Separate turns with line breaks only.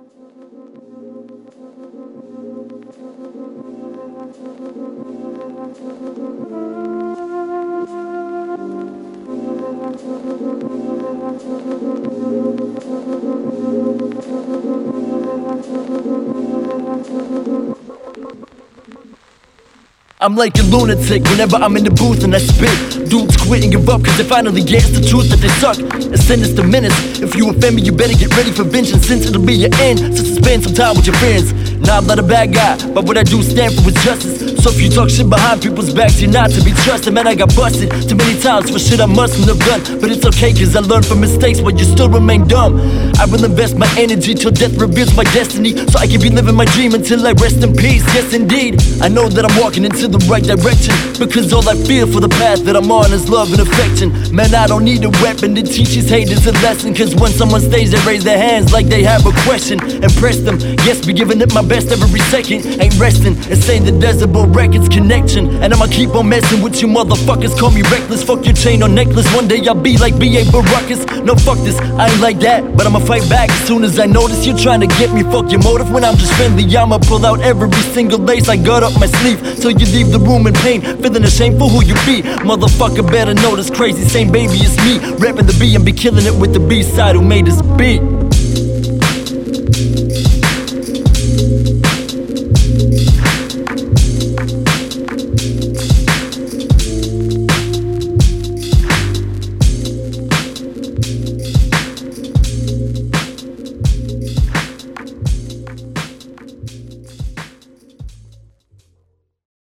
I'm like a lunatic whenever I'm in the booth and I spit. Dudes quit and give up cause they finally guess the truth that they suck. A sinister menace. If you offend me, you better get ready for vengeance, since it'll be your end. So spend some time with your friends. Nah, I'm not a bad guy, but what I do stand for is justice. So if you talk shit behind people's backs, you're not to be trusted. Man, I got busted too many times for shit I mustn't have done. But it's okay cause I learned from mistakes, but you still remain dumb. I will invest my energy till death reveals my destiny, so I can be living my dream until I rest in peace. Yes indeed, I know that I'm walking into the right direction, because all I feel for the path that I'm on is love and affection. Man, I don't need a weapon to teach these haters a lesson, cause when someone stays, they raise their hands like they have a question. Impress them, yes, be giving it my best every second. Ain't resting, and saying that there's a Records connection. And I'ma keep on messing with you motherfuckers. Call me reckless, fuck your chain or necklace. One day I'll be like B.A. Baracus. No, fuck this, I ain't like that, but I'ma fight back as soon as I notice you're trying to get me. Fuck your motive when I'm just friendly. I'ma pull out every single lace I got up my sleeve, till you leave the room in pain, feeling ashamed for who you be. Motherfucker better know this crazy same baby as me, rapping the B and be killing it with the B-side who made this beat.